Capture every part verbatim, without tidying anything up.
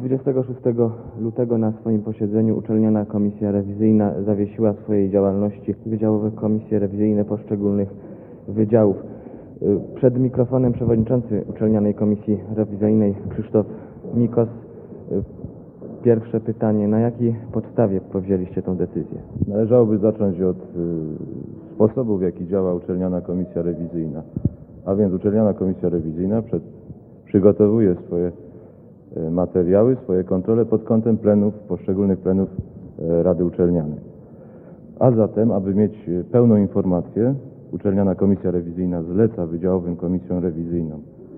dwudziestego szóstego lutego na swoim posiedzeniu uczelniana komisja rewizyjna zawiesiła w swojej działalności wydziałowe komisje rewizyjne poszczególnych wydziałów. Przed mikrofonem przewodniczący uczelnianej komisji rewizyjnej Krzysztof Mikos. Pierwsze pytanie, na jakiej podstawie powzięliście tę decyzję? Należałoby zacząć od y, sposobu, w jaki działa uczelniana komisja rewizyjna. A więc uczelniana komisja rewizyjna przed, przygotowuje swoje y, materiały, swoje kontrole pod kątem plenów, poszczególnych plenów y, Rady Uczelnianej. A zatem, aby mieć pełną informację, uczelniana komisja rewizyjna zleca wydziałowym komisjom rewizyjnom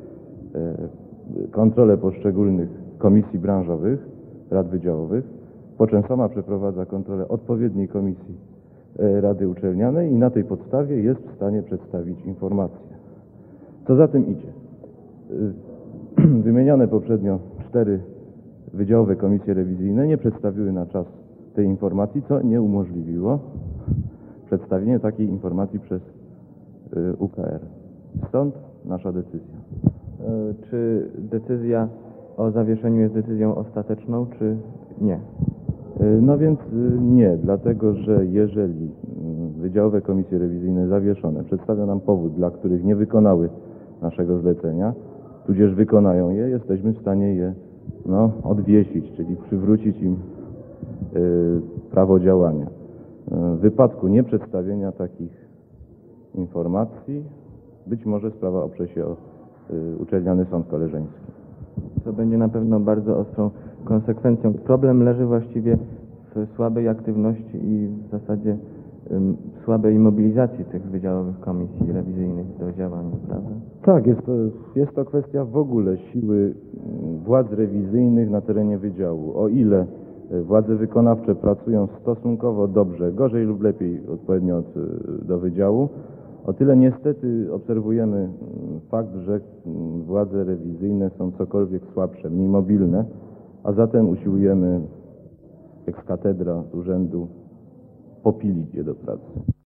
y, kontrolę poszczególnych komisji branżowych, rad wydziałowych, po czym sama przeprowadza kontrolę odpowiedniej komisji Rady Uczelnianej i na tej podstawie jest w stanie przedstawić informacje. Co za tym idzie? Wymienione poprzednio cztery wydziałowe komisje rewizyjne nie przedstawiły na czas tej informacji, co nie umożliwiło przedstawienie takiej informacji przez U K R. Stąd nasza decyzja. Czy decyzja o zawieszeniu jest decyzją ostateczną, czy nie? No więc nie, dlatego że jeżeli wydziałowe komisje rewizyjne zawieszone przedstawią nam powód, dla których nie wykonały naszego zlecenia, tudzież wykonają je, jesteśmy w stanie je no, odwiesić, czyli przywrócić im y, prawo działania. W wypadku nieprzedstawienia takich informacji być może sprawa oprze się o y, uczelniany sąd koleżeński. To będzie na pewno bardzo ostrą konsekwencją. Problem leży właściwie w słabej aktywności i w zasadzie um, słabej mobilizacji tych wydziałowych komisji rewizyjnych do działania, prawda? Tak, jest to, jest to kwestia w ogóle siły władz rewizyjnych na terenie wydziału. O ile władze wykonawcze pracują stosunkowo dobrze, gorzej lub lepiej odpowiednio od, do wydziału, o tyle niestety obserwujemy fakt, że władze rewizyjne są cokolwiek słabsze, mniej mobilne, a zatem usiłujemy ex cathedra z urzędu popilić je do pracy.